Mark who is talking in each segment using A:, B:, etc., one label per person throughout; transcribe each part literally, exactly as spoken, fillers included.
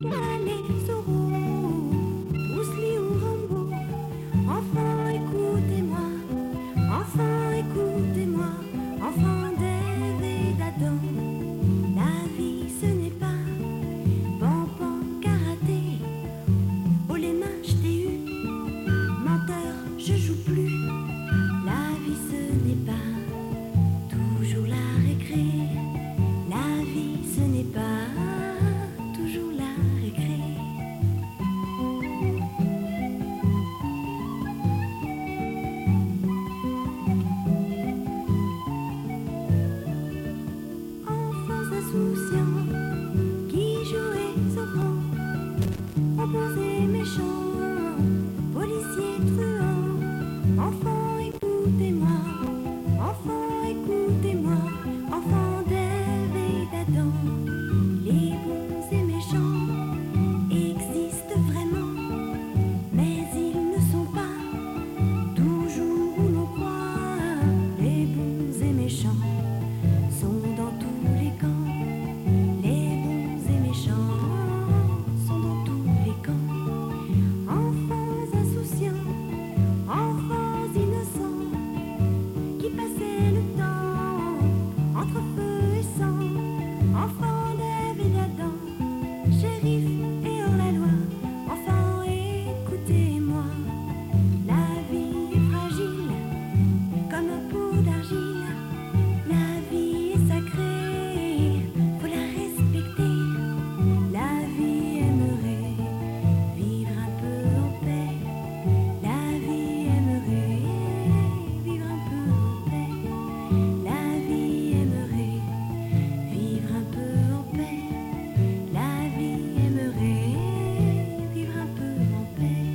A: Allez, Zorro, Bruce Lee ou Rambo, enfants, écoutez-moi, enfants, écoutez-moi, enfants d'Ève et d'Adam. La vie, ce n'est pas pom-pom, karaté, oh les mains, je t'ai eu, menteur, je joue plus. La vie, ce n'est pas toujours la récré, la vie, ce n'est pas toujours la récré. Enfants insouciants qui jouaient au grand, opposés méchants, policiers truands. Enfants, écoutez-moi, enfants, écoutez-moi, enfants d'Ève et d'Adam. Les bons et méchants existent vraiment, mais ils ne sont pas toujours où l'on croit. Les bons et méchants sont dans tous les camps. Les bons et méchants sont dans tous les camps. Enfants insouciants, enfants innocents, qui passaient le temps entre feu et sang. Enfants d'Ève et d'Adam, shérif et hors-la-loi. Enfants, écoutez-moi, la vie est fragile comme un pot d'argile. La vie est sacrée, faut la respecter. La vie aimerait vivre un peu en paix. La vie aimerait vivre un peu en paix. La vie aimerait vivre un peu en paix. La vie aimerait vivre un peu en paix.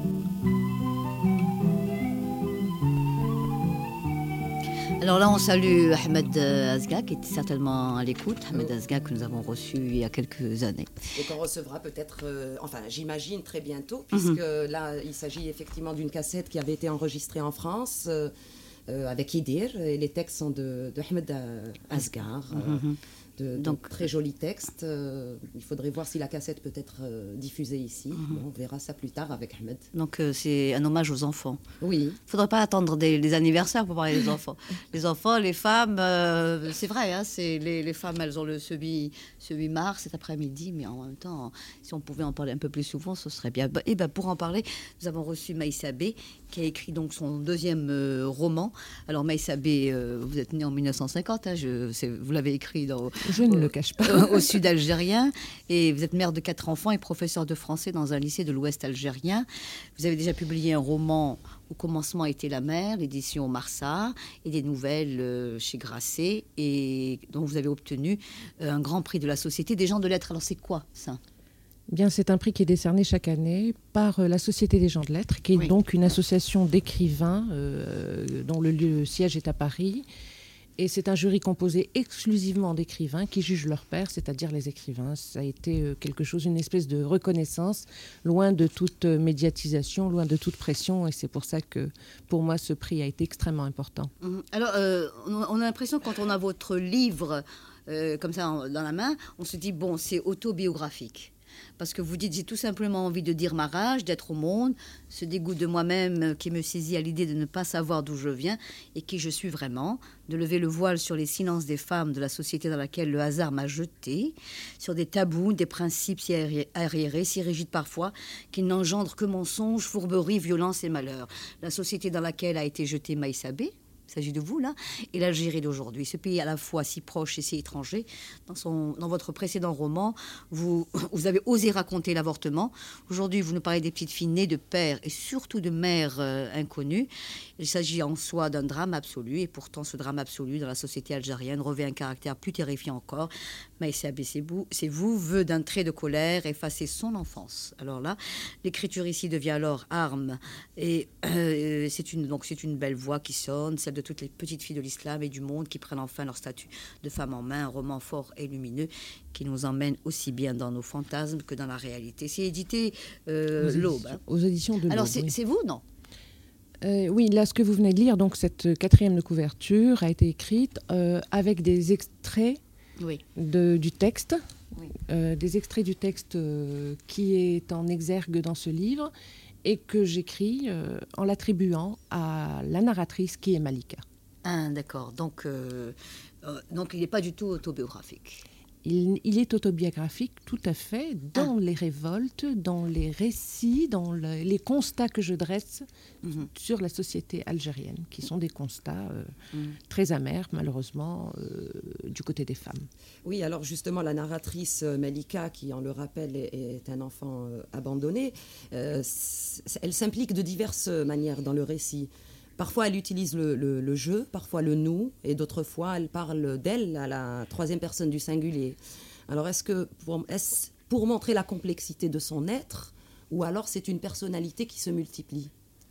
B: Alors là, on salue Ahmed Azga, qui était certainement à l'écoute. Ahmed Azga, que nous avons reçu il y a quelques années.
C: Et qu'on recevra peut-être, euh, enfin j'imagine très bientôt, puisque mm-hmm. là il s'agit effectivement d'une cassette qui avait été enregistrée en France euh, euh, avec Idir, et les textes sont de, de Ahmed Asghar. Mm-hmm. euh, De, Donc, de très jolis textes. Euh, il faudrait voir si la cassette peut être euh, diffusée ici. Mm-hmm. Bon, on verra ça plus tard avec Ahmed.
B: Donc euh, c'est un hommage aux enfants.
C: Oui.
B: Il ne faudrait pas attendre des, des anniversaires pour parler des enfants. Les enfants, les femmes, euh, c'est vrai, hein, c'est, les, les femmes, elles ont le, ce, huit, ce huit mars, cet après-midi, mais en même temps, si on pouvait en parler un peu plus souvent, ce serait bien. Et ben, pour en parler, nous avons reçu Maïssa B, qui a écrit donc son deuxième euh, roman. Alors Maïssa B, euh, vous êtes née en mille neuf cent cinquante, hein, je, c'est, vous l'avez écrit dans...
D: Je ne
B: au,
D: le cache pas.
B: Au sud algérien, et vous êtes mère de quatre enfants et professeur de français dans un lycée de l'Ouest algérien. Vous avez déjà publié un roman, Au commencement était la mer, l'édition Marsat, et des nouvelles euh, chez Grasset, et dont vous avez obtenu euh, un grand prix de la Société des gens de lettres. Alors c'est quoi ça ?
D: Bien, c'est un prix qui est décerné chaque année par euh, la Société des gens de lettres, qui est oui. donc une association d'écrivains euh, dont le lieu siège est à Paris. Et c'est un jury composé exclusivement d'écrivains qui jugent leur père, c'est-à-dire les écrivains. Ça a été quelque chose, une espèce de reconnaissance, loin de toute médiatisation, loin de toute pression. Et c'est pour ça que, pour moi, ce prix a été extrêmement important.
B: Alors, euh, on a l'impression, quand on a votre livre euh, comme ça dans la main, on se dit, bon, c'est autobiographique. Parce que vous dites, j'ai tout simplement envie de dire ma rage, d'être au monde, ce dégoût de moi-même qui me saisit à l'idée de ne pas savoir d'où je viens et qui je suis vraiment, de lever le voile sur les silences des femmes de la société dans laquelle le hasard m'a jeté, sur des tabous, des principes si arriérés, si rigides parfois, qu'ils n'engendrent que mensonges, fourberies, violences et malheurs. La société dans laquelle a été jetée Maïssa B, il s'agit de vous, là, et l'Algérie d'aujourd'hui. Ce pays à la fois si proche et si étranger. Dans, son, dans votre précédent roman, vous, vous avez osé raconter l'avortement. Aujourd'hui, vous nous parlez des petites filles nées de pères et surtout de mères euh, inconnues. Il s'agit en soi d'un drame absolu, et pourtant ce drame absolu dans la société algérienne revêt un caractère plus terrifiant encore. Maïssa B, c'est vous, c'est vous, veut d'un trait de colère effacer son enfance. Alors là, l'écriture ici devient alors arme, et euh, c'est, une, donc c'est une belle voix qui sonne, celle de toutes les petites filles de l'islam et du monde qui prennent enfin leur statut de femme en main, un roman fort et lumineux qui nous emmène aussi bien dans nos fantasmes que dans la réalité. C'est édité euh,
D: aux
B: L'Aube.
D: Éditions,
B: Hein.
D: Aux éditions de L'Aube.
B: Alors c'est,
D: oui.
B: c'est vous, non ?
D: Euh, oui, là, ce que vous venez de lire, donc cette quatrième de couverture a été écrite euh, avec des extraits
B: oui.
D: de, du texte
B: oui.
D: euh, des extraits du texte euh, qui est en exergue dans ce livre et que j'écris euh, en l'attribuant à la narratrice qui est Malika.
B: Ah, d'accord. Donc, euh, euh, donc il n'est pas du tout autobiographique.
D: Il, il est autobiographique tout à fait dans ah. les révoltes, dans les récits, dans le, les constats que je dresse mm-hmm. sur la société algérienne, qui sont des constats euh, mm. très amers, malheureusement, euh, du côté des femmes.
C: Oui, alors justement, la narratrice euh, Malika, qui, on le rappelle, est, est un enfant euh, abandonné, euh, elle s'implique de diverses manières dans le récit. Parfois, elle utilise le, le, le jeu, parfois le nous, et d'autres fois, elle parle d'elle à la troisième personne du singulier. Alors, est-ce que pour, est-ce pour montrer la complexité de son être, ou alors c'est une personnalité qui se multiplie ?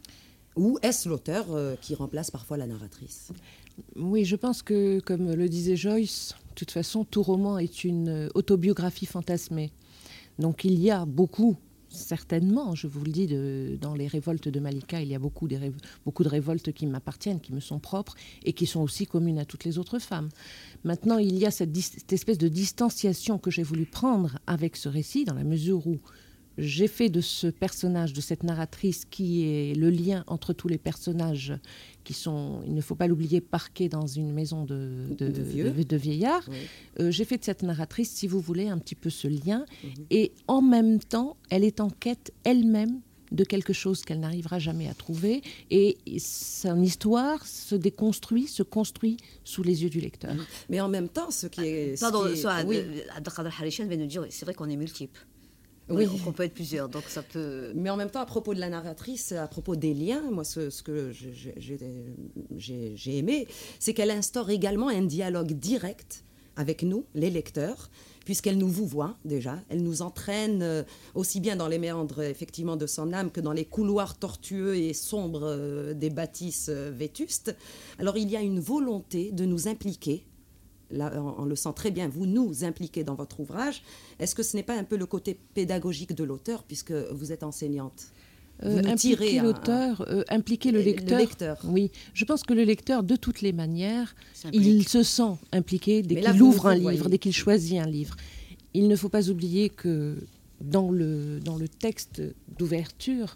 C: Ou est-ce l'auteur euh, qui remplace parfois la narratrice ?
D: Oui, je pense que, comme le disait Joyce, de toute façon, tout roman est une autobiographie fantasmée. Donc, il y a beaucoup... Certainement, je vous le dis, de, dans les révoltes de Malika, il y a beaucoup de, rév- beaucoup de révoltes qui m'appartiennent, qui me sont propres et qui sont aussi communes à toutes les autres femmes. Maintenant, il y a cette, dis- cette espèce de distanciation que j'ai voulu prendre avec ce récit, dans la mesure où j'ai fait de ce personnage, de cette narratrice, qui est le lien entre tous les personnages qui sont, il ne faut pas l'oublier, parqués dans une maison de, de, de, vieux. de, de vieillards. Oui. Euh, j'ai fait de cette narratrice, si vous voulez, un petit peu ce lien. Mm-hmm. Et en même temps, elle est en quête elle-même de quelque chose qu'elle n'arrivera jamais à trouver. Et son histoire se déconstruit, se construit sous les yeux du lecteur.
C: Mais en même temps, ce qui est...
B: Pardon,
C: ce qui est... Oui.
B: Abdelkader Harichen vient de dire, c'est vrai qu'on est multiples.
C: Oui,
B: on peut être plusieurs, donc ça peut...
C: Mais en même temps, à propos de la narratrice, à propos des liens, moi, ce, ce que j'ai, j'ai, j'ai, j'ai aimé, c'est qu'elle instaure également un dialogue direct avec nous, les lecteurs, puisqu'elle nous vouvoie déjà, elle nous entraîne euh, aussi bien dans les méandres effectivement de son âme que dans les couloirs tortueux et sombres euh, des bâtisses euh, vétustes. Alors il y a une volonté de nous impliquer. Là, on, on le sent très bien, vous nous impliquez dans votre ouvrage. Est-ce que ce n'est pas un peu le côté pédagogique de l'auteur, puisque vous êtes enseignante ?
D: euh, Impliquer un, l'auteur, un... Euh, impliquer le lecteur,
C: le lecteur.
D: Oui, je pense que le lecteur, de toutes les manières, il se sent impliqué dès
C: Mais
D: qu'il
C: là,
D: ouvre un
C: livre,
D: voyez. dès qu'il choisit un livre. Il ne faut pas oublier que dans le, dans le texte d'ouverture,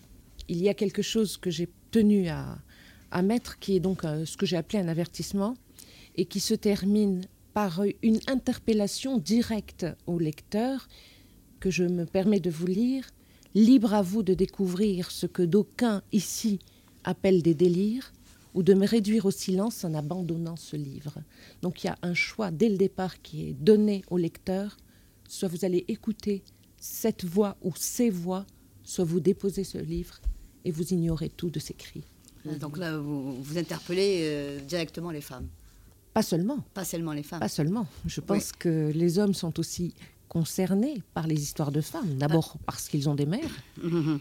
D: il y a quelque chose que j'ai tenu à, à mettre, qui est donc euh, ce que j'ai appelé un avertissement, et qui se termine par une interpellation directe au lecteur que je me permets de vous lire. Libre à vous de découvrir ce que d'aucuns ici appellent des délires ou de me réduire au silence en abandonnant ce livre. Donc il y a un choix dès le départ qui est donné au lecteur. Soit vous allez écouter cette voix ou ces voix, soit vous déposez ce livre et vous ignorez tout de ces cris.
B: Donc là, vous, vous interpellez euh, directement les femmes.
D: Pas seulement.
B: Pas seulement les femmes.
D: Pas seulement. Je pense oui. que les hommes sont aussi concernés par les histoires de femmes. D'abord ah. parce qu'ils ont des mères. Mmh.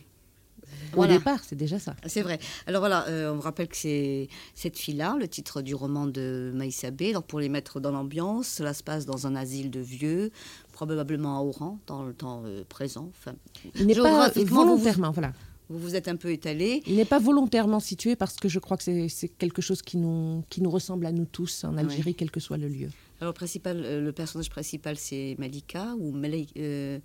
D: Au voilà. départ, c'est déjà ça.
B: C'est vrai. Alors voilà, euh, on vous rappelle que c'est cette fille-là, le titre du roman de Maïssa B. Donc pour les mettre dans l'ambiance, cela se passe dans un asile de vieux, probablement à Oran, dans le temps euh, présent. Enfin,
D: il n'est pas volontairement, vous, voilà.
B: Vous vous êtes un peu étalé.
D: Il n'est pas volontairement situé parce que je crois que c'est, c'est quelque chose qui nous, qui nous ressemble à nous tous en Algérie, oui. quel que soit le lieu.
B: Alors, le, principal, euh, le personnage principal, c'est Malika ou
C: Mleikia.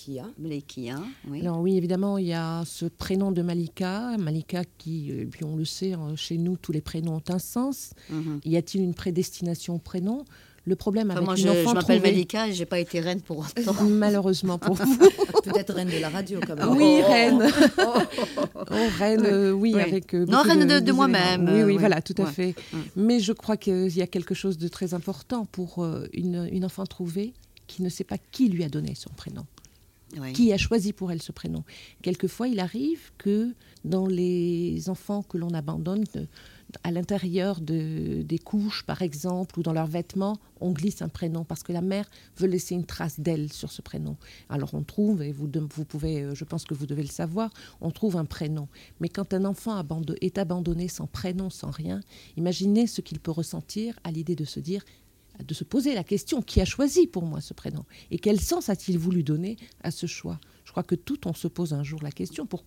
B: Mleikia, oui.
D: Alors, oui, évidemment, il y a ce prénom de Malika. Malika qui, et puis on le sait, chez nous, tous les prénoms ont un sens. Mm-hmm. Y a-t-il une prédestination au prénom ? Le problème avec
B: enfin, moi,
D: une
B: je,
D: enfant
B: je m'appelle
D: trouvée...
B: Malika et je n'ai pas été reine pour autant.
D: Malheureusement pour vous.
C: Peut-être reine de la radio, quand même.
D: Oui, oh, reine. Oh, oh, oh. oh reine, euh, oui, oui, avec... Euh,
B: non, reine de, de, de
D: Oui,
B: moi-même.
D: oui, oui,
B: oui,
D: voilà, tout à
B: ouais.
D: fait. Mm. Mais je crois qu'il y a quelque chose de très important pour euh, une, une enfant trouvée qui ne sait pas qui lui a donné son prénom. Oui. Qui a choisi pour elle ce prénom. Quelquefois, il arrive que dans les enfants que l'on abandonne... De, à l'intérieur de, des couches, par exemple, ou dans leurs vêtements, on glisse un prénom parce que la mère veut laisser une trace d'elle sur ce prénom. Alors on trouve, et vous, vous pouvez, je pense que vous devez le savoir, on trouve un prénom. Mais quand un enfant abandonne, est abandonné sans prénom, sans rien, imaginez ce qu'il peut ressentir à l'idée de se dire, de se poser la question, qui a choisi pour moi ce prénom ? Et quel sens a-t-il voulu donner à ce choix ? Je crois que tout, on se pose un jour la question, pourquoi ?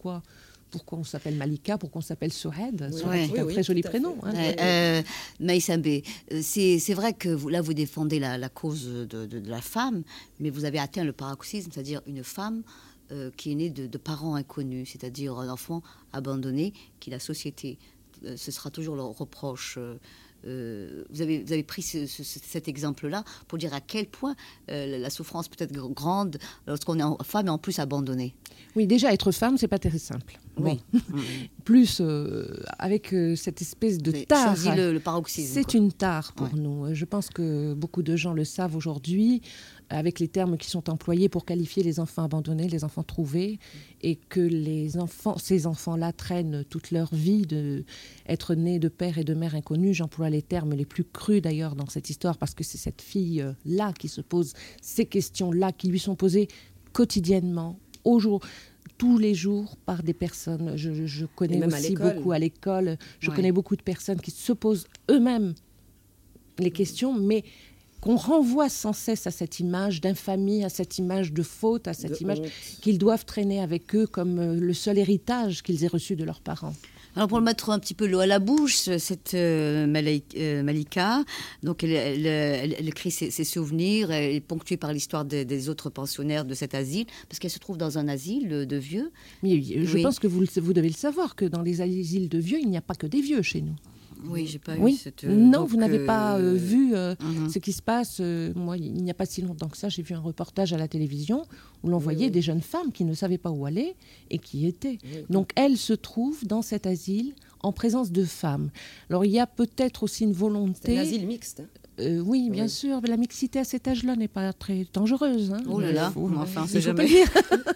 D: pourquoi on s'appelle Malika, pourquoi on s'appelle Souhed.
C: Oui,
D: Souhed,
B: ouais.
D: c'est un
C: oui,
D: très
C: oui,
D: joli
C: tout à
D: prénom.
C: fait.
D: Hein.
B: Euh, euh, Maïssa Mbé, euh, c'est c'est vrai que vous, là, vous défendez la, la cause de, de- de la femme, mais vous avez atteint le paroxysme, c'est-à-dire une femme euh, qui est née de, de parents inconnus, c'est-à-dire un enfant abandonné, qui la société, euh, ce sera toujours le reproche. euh, euh, vous, avez, vous avez pris ce- ce- cet exemple-là pour dire à quel point euh, la- la souffrance peut être gr- grande lorsqu'on est en- femme et en plus abandonnée.
D: Oui, déjà, être femme, c'est pas très simple. Bon.
B: Oui.
D: Plus euh, avec euh, cette espèce de
B: Vous avez
D: tare.
B: choisi le, le paroxysme.
D: C'est
B: quoi.
D: une tare pour
B: Ouais.
D: nous. Je pense que beaucoup de gens le savent aujourd'hui, avec les termes qui sont employés pour qualifier les enfants abandonnés, les enfants trouvés, et que les enfants, ces enfants-là traînent toute leur vie de être nés de père et de mère inconnus. J'emploie les termes les plus crus d'ailleurs dans cette histoire, parce que c'est cette fille-là qui se pose ces questions-là, qui lui sont posées quotidiennement, au jour, tous les jours par des personnes. Je, je- je connais
C: même à
D: aussi
C: l'école.
D: beaucoup à l'école, je
B: Ouais.
D: connais beaucoup de personnes qui se posent eux-mêmes les questions, mais qu'on renvoie sans cesse à cette image d'infamie, à cette image de faute, à cette
C: De
D: image
C: honte.
D: qu'ils doivent traîner avec eux comme euh, le seul héritage qu'ils aient reçu de leurs parents.
B: Alors pour le mettre un petit peu l'eau à la bouche, cette euh, Malaï- euh, Malika, donc elle, elle, elle- elle écrit ses, ses souvenirs, elle est ponctuée par l'histoire des, des autres pensionnaires de cet asile, parce qu'elle se trouve dans un asile de, de vieux.
D: Mais euh, je
B: Oui.
D: pense que vous, le- vous devez le savoir, que dans les asiles de vieux, il n'y a pas que des vieux chez nous.
B: Oui, j'ai pas
D: Oui,
B: eu cette... euh,
D: non,
B: donc,
D: vous n'avez
B: euh,
D: pas euh, vu euh,
B: mhm.
D: ce qui se passe. euh, moi, il n'y a pas si longtemps que ça, j'ai vu un reportage à la télévision où l'on
C: Oui,
D: voyait
C: oui.
D: des jeunes femmes qui ne savaient pas où aller et qui y étaient.
C: Oui.
D: Donc, elles se trouvent dans cet asile en présence de femmes. Alors, il y a peut-être aussi une
C: C'est
D: volonté...
C: un asile mixte. hein.
D: Euh, oui, bien
C: Oui.
D: sûr, mais la mixité à cet âge-là n'est pas très dangereuse. hein.
B: Oh là
D: Il
B: là,
D: faut-
B: enfin, on
D: il
B: sait
D: faut pas
B: jamais.
D: le dire.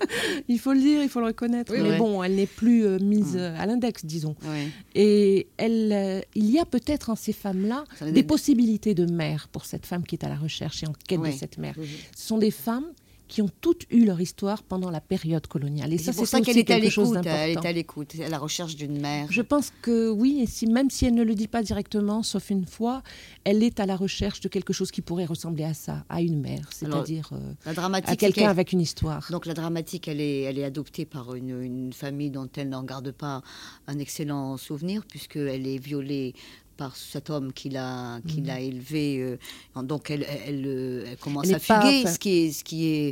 D: Il faut le dire, il faut le reconnaître.
C: Oui,
D: mais
B: ouais.
D: bon, elle n'est plus euh, mise
B: Mm.
D: euh, à l'index, disons.
B: Ouais.
D: Et elle, euh, il y a peut-être en ces femmes-là
B: Ça veut
D: des
B: dire-
D: possibilités de mère pour cette femme qui est à la recherche et en quête
B: Oui.
D: de cette mère.
C: Mhm.
D: Ce sont des femmes qui ont toutes eu leur histoire pendant la période coloniale. Et
B: Et
D: ça,
B: c'est pour
D: c'est
B: ça qu'elle
D: aussi
B: est à
D: quelque chose
B: l'écoute. Elle est
D: d'important.
B: à l'écoute, à la recherche d'une mère.
D: Je pense que oui, et si, même si elle ne le dit pas directement, sauf une fois, elle est à la recherche de quelque chose qui pourrait ressembler à ça, à une mère,
B: Alors,
D: c'est-à-dire euh,
B: La dramatique,
D: à
B: c'est
D: quelqu'un
B: qu'elle-
D: avec une histoire.
B: Donc la dramatique, elle est, elle est adoptée par une, une famille dont elle n'en garde pas un excellent souvenir, puisqu'elle est violée par cet homme qui l'a, qui l'a élevée. euh, donc elle, elle, euh, elle commence
D: Elle
B: à
D: n'est pas-
B: fuguer,
D: enfin-
B: ce qui est, ce qui est,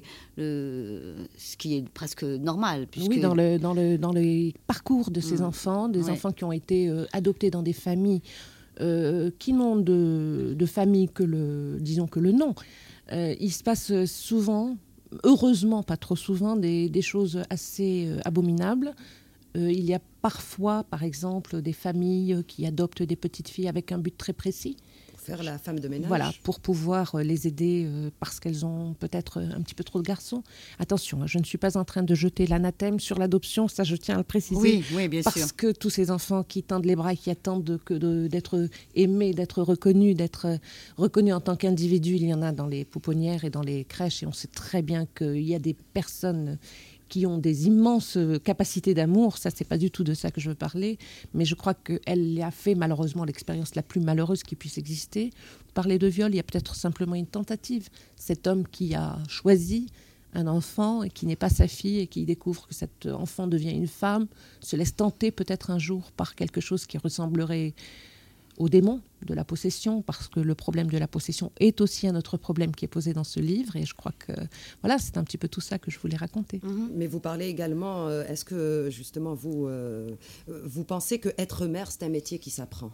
B: euh, ce qui est presque normal. Puisque...
D: Oui, dans le, dans, le, dans le parcours de ces
B: Mm.
D: enfants, des
B: Ouais.
D: enfants qui ont été euh, adoptés dans des familles euh, qui n'ont de, de famille que le, disons que le nom. Euh, il se passe souvent, heureusement pas trop souvent, des, des choses assez euh, abominables. Euh, il y a parfois, par exemple, des familles qui adoptent des petites filles avec un but très précis.
C: Pour faire la femme de ménage.
D: Voilà, pour pouvoir euh, les aider euh, parce qu'elles ont peut-être euh, un petit peu trop de garçons. Attention, hein, je ne suis pas en train de jeter l'anathème sur l'adoption, ça je tiens à le préciser.
B: Oui, oui, bien
D: Parce
B: sûr.
D: que tous ces enfants qui tendent les bras et qui attendent de- que de- d'être aimés, d'être reconnus, d'être euh, reconnus en tant qu'individus, il y en a dans les pouponnières et dans les crèches. Et on sait très bien qu'il y a des personnes qui ont des immenses euh, capacités d'amour. Ça, c'est pas du tout de ça que je veux parler. Mais je crois qu'elle a fait malheureusement l'expérience la plus malheureuse qui puisse exister. Parler de viol, il y a peut-être simplement une tentative. Cet homme qui a choisi un enfant et qui n'est pas sa fille et qui découvre que cet enfant devient une femme, se laisse tenter peut-être un jour par quelque chose qui ressemblerait au démon de la possession, parce que le problème de la possession est aussi un autre problème qui est posé dans ce livre. Et je crois que voilà, c'est un petit peu tout ça que je voulais raconter.
B: Mhm.
C: Mais vous parlez également, euh, est-ce que justement vous, euh, euh, vous pensez que être mère, c'est un métier qui s'apprend?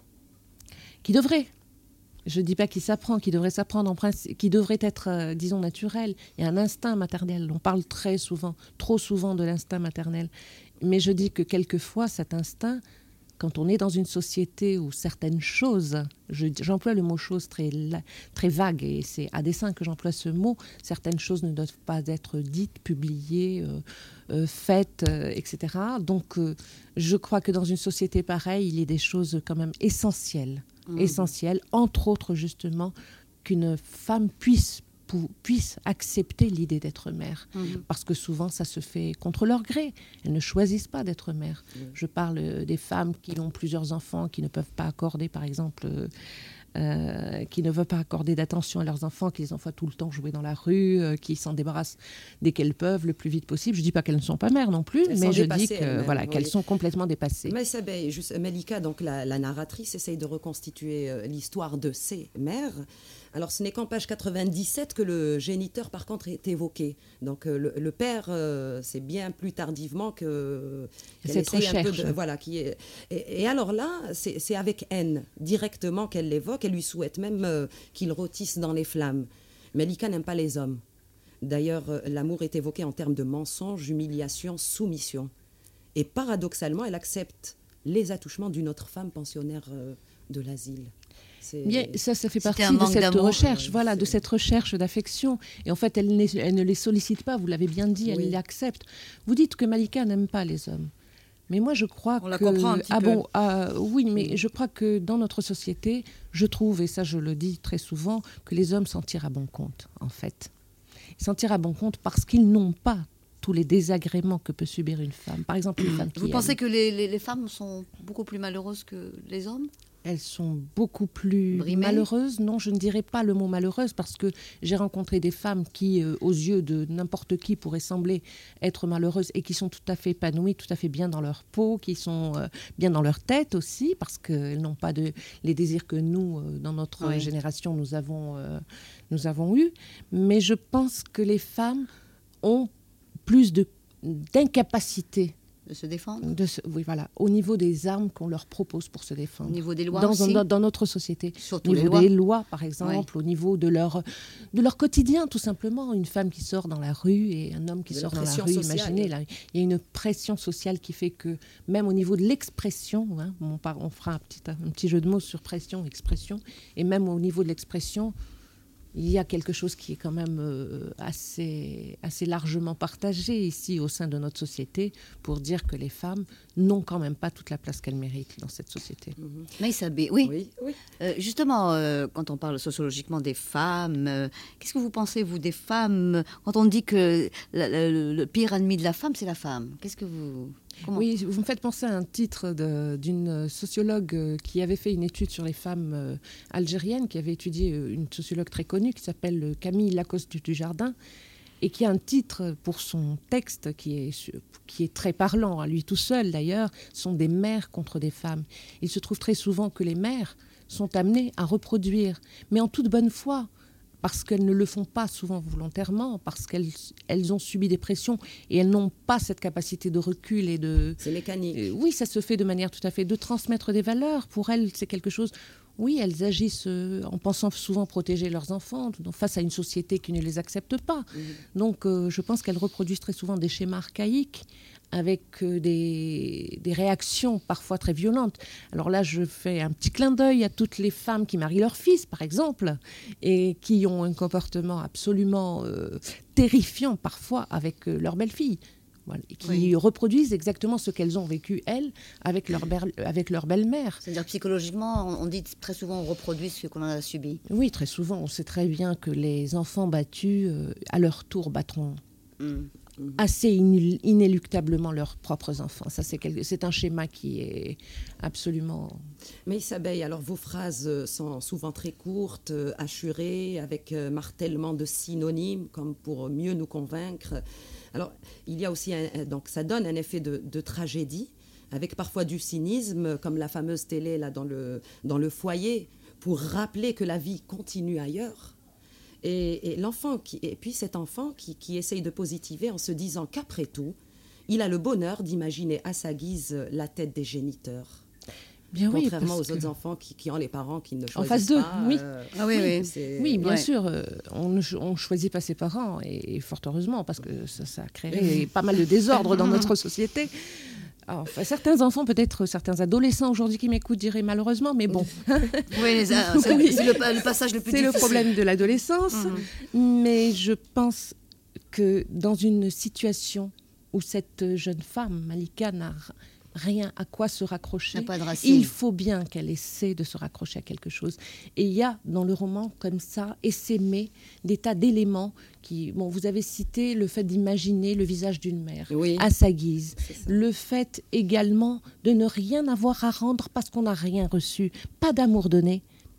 D: Qui devrait. Je ne dis pas qu'il s'apprend, qui devrait s'apprendre en principe, qui devrait être, euh, disons, naturel. Il y a un instinct maternel. On parle très souvent, trop souvent de l'instinct maternel. Mais je dis que quelquefois, cet instinct, quand on est dans une société où certaines choses, je- j'emploie le mot chose très, la- très vague, et c'est à dessein que j'emploie ce mot, certaines choses ne doivent pas être dites, publiées, euh, euh, faites, euh, et cetera. Donc, euh, je crois que dans une société pareille, il y a des choses quand même essentielles,
B: Mhm.
D: essentielles, entre autres justement, qu'une femme puisse pou- puissent accepter l'idée d'être mère.
B: Mhm.
D: Parce que souvent, ça se fait contre leur gré. Elles ne choisissent pas d'être mère.
C: Oui.
D: Je parle euh, des femmes qui ont plusieurs enfants, qui ne peuvent pas accorder, par exemple, euh, euh, qui ne veut pas accorder d'attention à leurs enfants, qui les envoient tout le temps jouer dans la rue, euh, qui s'en débarrassent dès qu'elles peuvent, le plus vite possible. Je ne dis pas qu'elles ne sont pas mères non plus,
C: elles
D: mais je dis
C: que,
D: voilà,
C: oui.
D: qu'elles sont complètement dépassées.
C: Mais ça, ben, juste, Malika, donc la, la narratrice, essaye de reconstituer euh, l'histoire de ses mères. Alors, ce n'est qu'en page quatre-vingt-dix-sept que le géniteur, par contre, est évoqué. Donc, euh, le, le père, euh, c'est bien plus tardivement que qu'elle
D: cette
C: essaye
D: recherche.
C: un peu de, voilà, qui est, et, et alors là, c'est, c'est avec haine directement qu'elle l'évoque. Elle lui souhaite même euh, qu'il rôtisse dans les flammes. Malika n'aime pas les hommes. D'ailleurs, euh, l'amour est évoqué en termes de mensonge, humiliation, soumission. Et paradoxalement, elle accepte les attouchements d'une autre femme pensionnaire euh, de l'asile. C'est...
D: Bien, ça, ça fait
B: C'était
D: partie de cette
B: d'amour,
D: recherche,
C: euh,
D: voilà,
C: c'est...
D: de cette recherche d'affection. Et en fait, elle, elle ne les sollicite pas, vous l'avez bien dit, elle
C: Oui.
D: les accepte. Vous dites que Malika n'aime pas les hommes. Mais moi, je crois
B: On
D: que...
B: la comprend un petit
D: ah
B: peu.
D: bon, ah, oui, mais je crois que dans notre société, je trouve, et ça je le dis très souvent, que les hommes s'en tirent à bon compte, en fait. Ils s'en tirent à bon compte parce qu'ils n'ont pas tous les désagréments que peut subir une femme. Par exemple, une femme qui
B: Vous
D: aime.
B: pensez que les, les, les femmes sont beaucoup plus malheureuses que les hommes?
D: Elles sont beaucoup plus
B: Brimées.
D: malheureuses. Non, je ne dirais pas le mot malheureuse parce que j'ai rencontré des femmes qui, euh, aux yeux de n'importe qui, pourraient sembler être malheureuses et qui sont tout à fait épanouies, tout à fait bien dans leur peau, qui sont euh, bien dans leur tête aussi parce qu'elles n'ont pas de, les désirs que nous, euh, dans notre
B: Oui.
D: génération, nous avons, euh, nous avons eus. Mais je pense que les femmes ont plus de, d'incapacité.
B: De se défendre?
D: De se, oui, voilà, au niveau des armes qu'on leur propose pour se défendre.
B: Au niveau des lois
D: dans,
B: aussi?
D: dans, dans notre société.
B: Surtout
D: Au
B: les
D: niveau
B: lois.
D: des lois, par exemple, au niveau de leur, de leur quotidien, tout simplement. Une femme qui sort dans la rue et un homme qui
C: De
D: sort
C: la
D: dans la
C: pression
D: rue,
C: sociale.
D: imaginez, là, il y a une pression sociale qui fait que, même au niveau de l'expression, hein, on, par, on fera un petit, un petit jeu de mots sur pression, expression, et même au niveau de l'expression, il y a quelque chose qui est quand même euh, assez, assez largement partagé ici au sein de notre société pour dire que les femmes n'ont quand même pas toute la place qu'elles méritent dans cette société.
B: Maïssa B, oui.
C: Oui, oui.
B: Euh, justement, euh, quand on parle sociologiquement des femmes, euh, qu'est-ce que vous pensez, vous, des femmes, quand on dit que la- la- le, le pire ennemi de la femme, c'est la femme? Qu'est-ce que vous... Comment...
D: Oui, vous me faites penser à un titre de- d'une sociologue euh, qui avait fait une étude sur les femmes euh, algériennes, qui avait étudié euh, une sociologue très connue qui s'appelle euh, Camille Lacoste du Jardin, et qui a un titre pour son texte qui est, su- qui est très parlant, à lui tout seul d'ailleurs, sont des mères contre des femmes. Il se trouve très souvent que les mères sont amenées à reproduire, mais en toute bonne foi, parce qu'elles ne le font pas souvent volontairement, parce qu'elles elles ont subi des pressions et elles n'ont pas cette capacité de recul et de...
C: C'est mécanique.
D: Euh, oui, ça se fait de manière tout à fait de transmettre des valeurs. Pour elles, c'est quelque chose... Oui, elles agissent euh, en pensant souvent protéger leurs enfants donc, face à une société qui ne les accepte pas.
C: Mhm.
D: Donc, euh, je pense qu'elles reproduisent très souvent des schémas archaïques avec euh, des, des réactions parfois très violentes. Alors là, je fais un petit clin d'œil à toutes les femmes qui marient leur fils, par exemple, et qui ont un comportement absolument euh, terrifiant parfois avec euh, leur belle-fille. Voilà, et qui
B: Oui.
D: reproduisent exactement ce qu'elles ont vécu, elles, avec leur, ber- avec leur belle-mère.
B: C'est-à-dire psychologiquement, on, on dit très souvent on reproduit ce qu'on en a subi.
D: Oui, très souvent, on sait très bien que les enfants battus, euh, à leur tour, battront
B: Mm.
D: assez inél- inéluctablement leurs propres enfants. Ça, c'est, quelque- c'est un schéma qui est absolument...
C: Mais Isabelle, alors vos phrases euh, sont souvent très courtes, euh, hachurées, avec euh, martèlement de synonymes, comme pour mieux nous convaincre. Alors, il y a aussi, un, un- donc ça donne un effet de, de tragédie, avec parfois du cynisme, comme la fameuse télé là dans le, dans le foyer, pour rappeler que la vie continue ailleurs. Et, et l'enfant qui, et puis cet enfant qui, qui essaye de positiver en se disant qu'après tout, il a le bonheur d'imaginer à sa guise la tête des géniteurs.
D: Bien oui,
C: Contrairement
D: parce
C: aux autres
D: que-
C: enfants qui, qui ont les parents qui ne choisissent
D: En face d'eux,
C: pas.
D: oui.
C: euh,
B: Ah oui, oui.
C: c'est-
D: Oui, bien
B: Ouais.
D: sûr, euh, on ne ch- on choisit pas ses parents, et, et fort heureusement, parce que ça, ça créerait pas mal de désordre dans notre société. Alors, enfin, certains enfants, peut-être certains adolescents aujourd'hui qui m'écoutent diraient malheureusement, mais bon,
B: Oui, les- ah, c'est,
D: Oui.
B: c'est le, le passage le plus
D: c'est le
B: difficile.
D: problème de l'adolescence.
B: Mhm.
D: Mais je pense que dans une situation où cette jeune femme, Malika, n'a r- rien à quoi se raccrocher,
B: N'a pas de racines.
D: il faut bien qu'elle essaie de se raccrocher à quelque chose. Et il y a dans le roman, comme ça, essaimé des tas d'éléments qui... Bon, vous avez cité le fait d'imaginer le visage d'une mère
C: Oui.
D: à sa guise.
C: C'est ça.
D: Le fait également de ne rien avoir à rendre parce qu'on n'a rien reçu. Pas d'amour donné,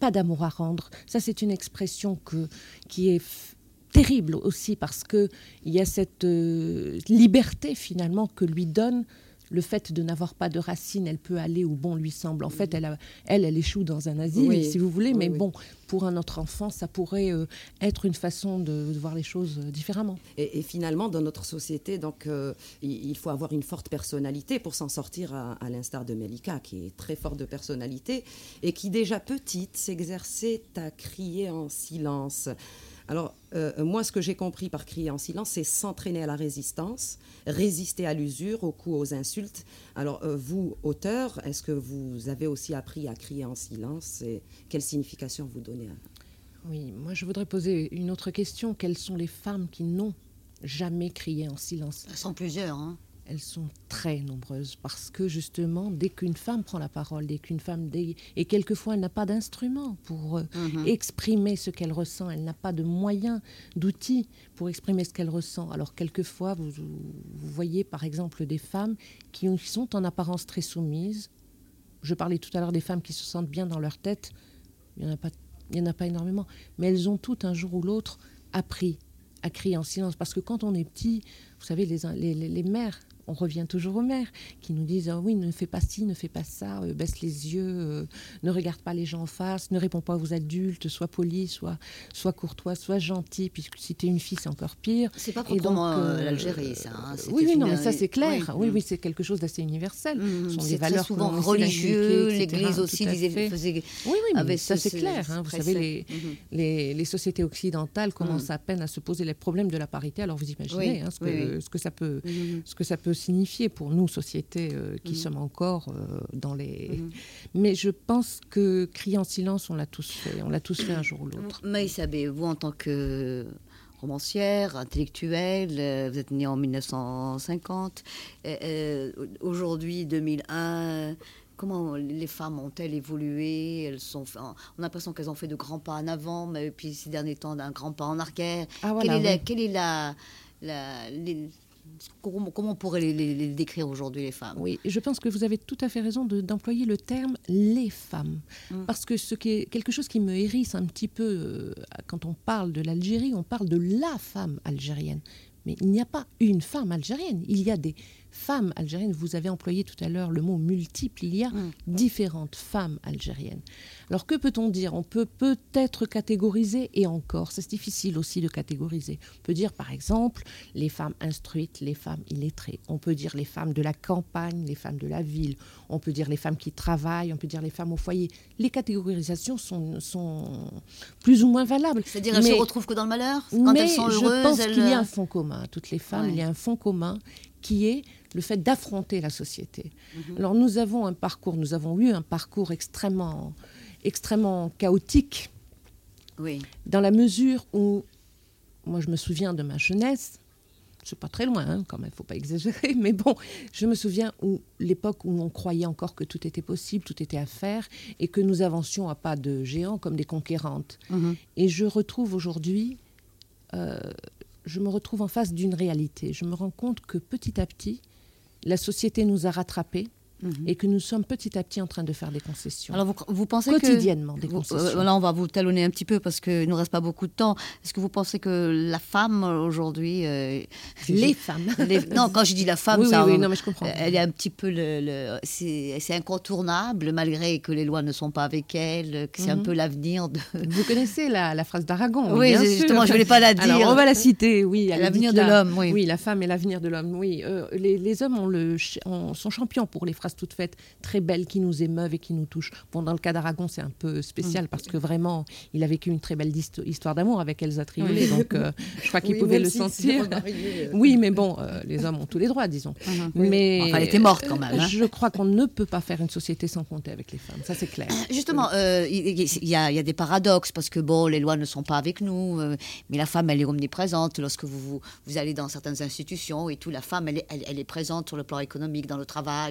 D: pas d'amour à rendre. Ça, c'est une expression que, qui est f- terrible aussi parce qu'il y a cette euh, liberté finalement que lui donne le fait de n'avoir pas de racines. Elle peut aller où bon lui semble. En oui. fait, elle, a, elle, elle échoue dans un asile, oui. si vous voulez, oui, mais oui. bon, pour un autre enfant, ça pourrait euh, être une façon de, de voir les choses différemment.
C: Et, et finalement, dans notre société, donc, euh, il, il faut avoir une forte personnalité pour s'en sortir, à, à l'instar de Melika, qui est très forte de personnalité et qui, déjà petite, s'exerçait à crier en silence. Alors, euh, moi, ce que j'ai compris par crier en silence, c'est s'entraîner à la résistance, résister à l'usure, aux coups, aux insultes. Alors, euh, vous, auteur, est-ce que vous avez aussi appris à crier en silence et quelle signification vous donnez à...
D: Oui, moi, je voudrais poser une autre question. Quelles sont les femmes qui n'ont jamais crié en silence ?
B: Elles sont plusieurs, hein.
D: Elles sont très nombreuses parce que justement, dès qu'une femme prend la parole, dès qu'une femme... Dé... Et quelquefois, elle n'a pas d'instrument pour euh, mm-hmm. exprimer ce qu'elle ressent. Elle n'a pas de moyens, d'outils pour exprimer ce qu'elle ressent. Alors, quelquefois, vous, vous voyez par exemple des femmes qui sont en apparence très soumises. Je parlais tout à l'heure des femmes qui se sentent bien dans leur tête. Il n'y en a pas, il n'y en a pas énormément. Mais elles ont toutes, un jour ou l'autre, appris à crier en silence. Parce que quand on est petit, vous savez, les, les, les, les mères... On revient toujours aux mères qui nous disent oh « oui, ne fais pas ci, ne fais pas ça, euh, baisse les yeux, euh, ne regarde pas les gens en face, ne réponds pas aux adultes, sois poli, sois, sois courtois, sois gentil, puisque si tu es une fille, c'est encore pire. »
B: C'est pas proprement euh, l'Algérie, ça. Hein,
D: oui, oui, non, mais ça, c'est clair. Oui, oui, oui c'est quelque chose d'assez universel.
B: Mmh,
D: Ce sont
B: c'est
D: les valeurs
B: souvent religieux, l'Église aussi
D: les
B: faisait...
D: Oui, oui, mais ça, c'est clair. Hein, vous savez, les, mmh. les, les sociétés occidentales commencent mmh. à peine à se poser les problèmes de la parité. Alors, vous imaginez oui, hein, ce, que, oui, oui. ce, que ça peut, mmh. ce que ça peut signifier pour nous, sociétés euh, qui mmh. sommes encore euh, dans les... Mmh. Mais je pense que crier en silence, on l'a tous fait. On l'a tous fait un jour ou l'autre.
B: Maïs Abbé, vous, en tant que romancière, intellectuelle, euh, vous êtes née en mille neuf cent cinquante. Euh, euh, aujourd'hui, deux mille un... Comment les femmes ont-elles évolué ? Elles sont, on a l'impression qu'elles ont fait de grands pas en avant, mais puis ces derniers temps, d'un grand pas en arrière.
D: Ah, voilà,
B: quelle, est
D: oui.
B: la, quelle est la... la les, Comment, comment on pourrait les, les, les décrire aujourd'hui, les femmes ?
D: Oui, je pense que vous avez tout à fait raison de, d'employer le terme « les femmes mmh. ». Parce que ce qui est quelque chose qui me hérisse un petit peu, euh, quand on parle de l'Algérie, on parle de la femme algérienne. Mais il n'y a pas une femme algérienne, il y a des femmes algériennes. Vous avez employé tout à l'heure le mot multiple, il y a mmh. différentes femmes algériennes. Alors que peut-on dire ? On peut peut-être catégoriser, et encore, c'est difficile aussi de catégoriser. On peut dire par exemple les femmes instruites, les femmes illettrées. On peut dire les femmes de la campagne, les femmes de la ville. On peut dire les femmes qui travaillent, on peut dire les femmes au foyer. Les catégorisations sont, sont plus ou moins valables.
B: C'est-à-dire elles ne se retrouvent que dans le malheur ? Quand
D: mais
B: elles sont heureuses,
D: je pense
B: elles...
D: qu'il y a un fond commun à toutes les femmes. Ouais. Il y a un fond commun qui est le fait d'affronter la société. Mm-hmm. Alors nous avons un parcours, nous avons eu un parcours extrêmement, extrêmement chaotique,
B: oui.
D: dans la mesure où, moi je me souviens de ma jeunesse, c'est pas très loin, hein, quand même, il ne faut pas exagérer, mais bon, je me souviens où l'époque où on croyait encore que tout était possible, tout était à faire, et que nous avancions à pas de géants comme des conquérantes. Mm-hmm. Et je retrouve aujourd'hui... Euh, je me retrouve en face d'une réalité. Je me rends compte que petit à petit, la société nous a rattrapés mmh. et que nous sommes petit à petit en train de faire des concessions.
B: Alors vous, vous pensez
D: quotidiennement
B: que,
D: des
B: vous,
D: concessions.
B: Euh, là, on va vous talonner un petit peu parce qu'il ne nous reste pas beaucoup de temps. Est-ce que vous pensez que la femme aujourd'hui... Euh,
D: les femmes
B: les, Non, quand je dis la femme,
D: oui,
B: ça,
D: oui, oui,
B: on,
D: non, mais je comprends.
B: Elle est un petit peu... Le, le, c'est, c'est incontournable, malgré que les lois ne sont pas avec elle, que c'est mmh. un peu l'avenir de...
D: Vous connaissez la, la phrase d'Aragon,
B: oui,
D: bien
B: justement,
D: sûr.
B: je ne voulais pas la dire.
D: Alors, on va la citer, oui.
B: L'avenir de
D: là.
B: l'homme, oui.
D: Oui, la femme est l'avenir de l'homme, oui. Euh, les, les hommes ont le, ont, sont champions pour les phrases toutes faites, très belles, qui nous émeuvent et qui nous touchent. Bon, dans le cas d'Aragon, c'est un peu spécial mmh. parce que vraiment, il a vécu une très belle histoire d'amour avec Elsa Triolet, oui. donc euh, je crois qu'il oui, pouvait le si sentir. Marié, euh... Oui, mais bon, euh, les hommes ont tous les droits, disons. Mmh.
B: Mais enfin, elle était morte quand même. Hein.
D: Je crois qu'on ne peut pas faire une société sans compter avec les femmes, ça c'est clair.
B: Justement, euh, il, il, y a, il y a des paradoxes parce que bon, les lois ne sont pas avec nous, euh, mais la femme, elle est omniprésente. Lorsque vous, vous, vous allez dans certaines institutions et tout, la femme, elle est, elle, elle est présente sur le plan économique, dans le travail,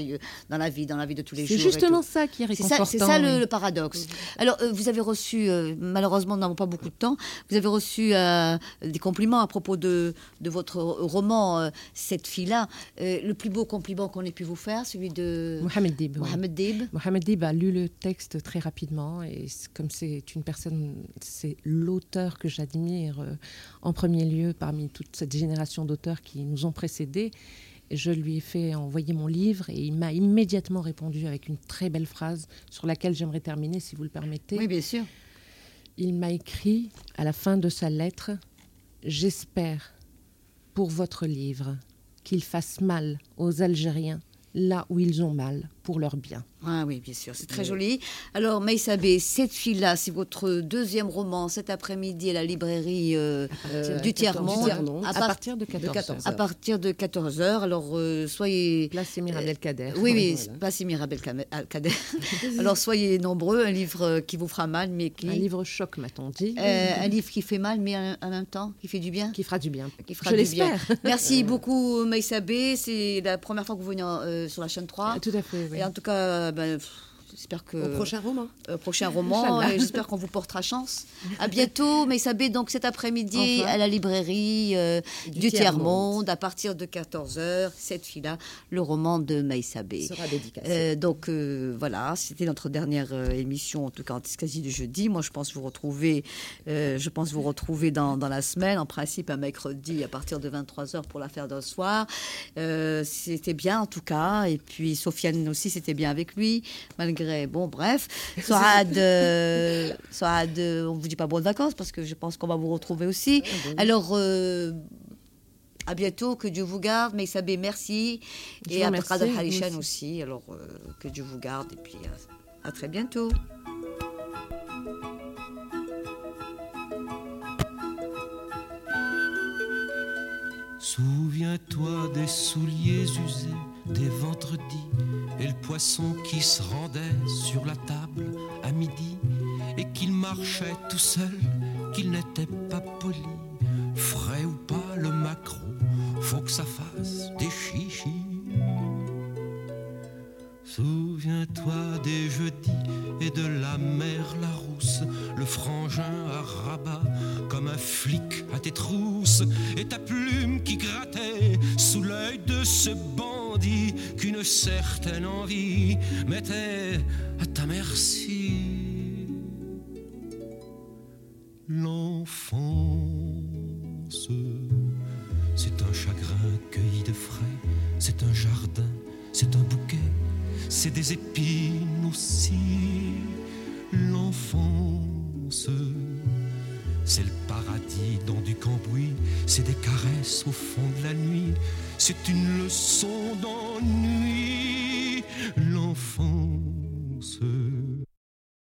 B: dans la vie, dans la vie de tous les
D: c'est
B: jours.
D: C'est justement ça qui est réconfortant.
B: C'est ça, c'est ça le, le paradoxe. Alors, euh, vous avez reçu, euh, malheureusement, nous n'avons pas beaucoup de temps, vous avez reçu euh, des compliments à propos de, de votre roman, euh, Cette fille-là. Euh, le plus beau compliment qu'on ait pu vous faire, celui de
D: Mohamed Dib.
B: Mohamed Dib.
D: Mohamed Dib a lu le texte très rapidement et comme c'est une personne, c'est l'auteur que j'admire euh, en premier lieu parmi toute cette génération d'auteurs qui nous ont précédés. Je lui ai fait envoyer mon livre et il m'a immédiatement répondu avec une très belle phrase sur laquelle j'aimerais terminer, si vous le permettez.
B: Oui, bien sûr.
D: Il m'a écrit à la fin de sa lettre « J'espère pour votre livre qu'il fasse mal aux Algériens là où ils ont mal pour leur bien. »
B: Ah oui, bien sûr, c'est très oui. joli. Alors, Meissa B, Cette fille-là, c'est votre deuxième roman cet après-midi à la librairie euh, euh, du Tiers-Monde.
D: À, à partir de quatorze heures.
B: À partir de quatorze heures. Alors, euh, soyez...
D: Place Émir Abdelkader.
B: Oui, oui, voilà. Place Émir Abdelkader. Alors, soyez nombreux. Un livre qui vous fera mal, mais qui...
D: Un livre choc, m'a-t-on dit.
B: Euh, un livre qui fait mal, mais en même temps, qui fait du bien.
D: Qui fera du bien.
B: Qui fera
D: Je
B: du
D: l'espère.
B: Bien. Merci beaucoup, Meissa B. C'est la première fois que vous venez euh, sur la chaîne trois.
D: Ah, tout à fait, oui.
B: Et en tout cas... Ben, j'espère que...
C: Au prochain roman.
B: Euh, prochain roman, et j'espère qu'on vous portera chance. À bientôt, Meissa B, donc cet après-midi, enfin. à la librairie euh, du, du Tiers-Monde, à partir de quatorze heures, Cette fille-là, le roman de Meissa B.
C: Sera dédicacé.
B: Euh, donc euh, voilà, c'était notre dernière euh, émission, en tout cas en quasi de jeudi. Moi, je pense vous retrouver, euh, je pense vous retrouver dans, dans la semaine, en principe un mercredi à partir de vingt-trois heures pour l'affaire d'un soir. Euh, c'était bien en tout cas, et puis Sofiane aussi, c'était bien avec lui, malgré bon, bref. Soad, euh, Soad, euh, on ne vous dit pas bonnes vacances parce que je pense qu'on va vous retrouver aussi. Ah, bon. Alors, euh, à bientôt, que Dieu vous garde. Meissa B, merci.
D: Je
B: et à Abdelkader Halichan aussi. Alors, euh, que Dieu vous garde et puis à, à très bientôt.
E: Souviens-toi des souliers usés, des vendredis, et le poisson qui se rendait sur la table à midi, et qu'il marchait tout seul, qu'il n'était pas poli. Frais ou pas le maquereau, faut que ça fasse des chichis. Souviens-toi des jeudis et de la mer Larousse, le frangin à rabat comme un flic à tes trousses, et ta plume qui grattait sous l'œil de ce bandit qu'une certaine envie mettait à ta merci. L'enfance, c'est un chagrin cueilli de frais, c'est un jardin, c'est un bouquet, c'est des épines aussi. L'enfance, c'est le paradis dans du cambouis, c'est des caresses au fond de la nuit, c'est une leçon d'ennui. L'enfance,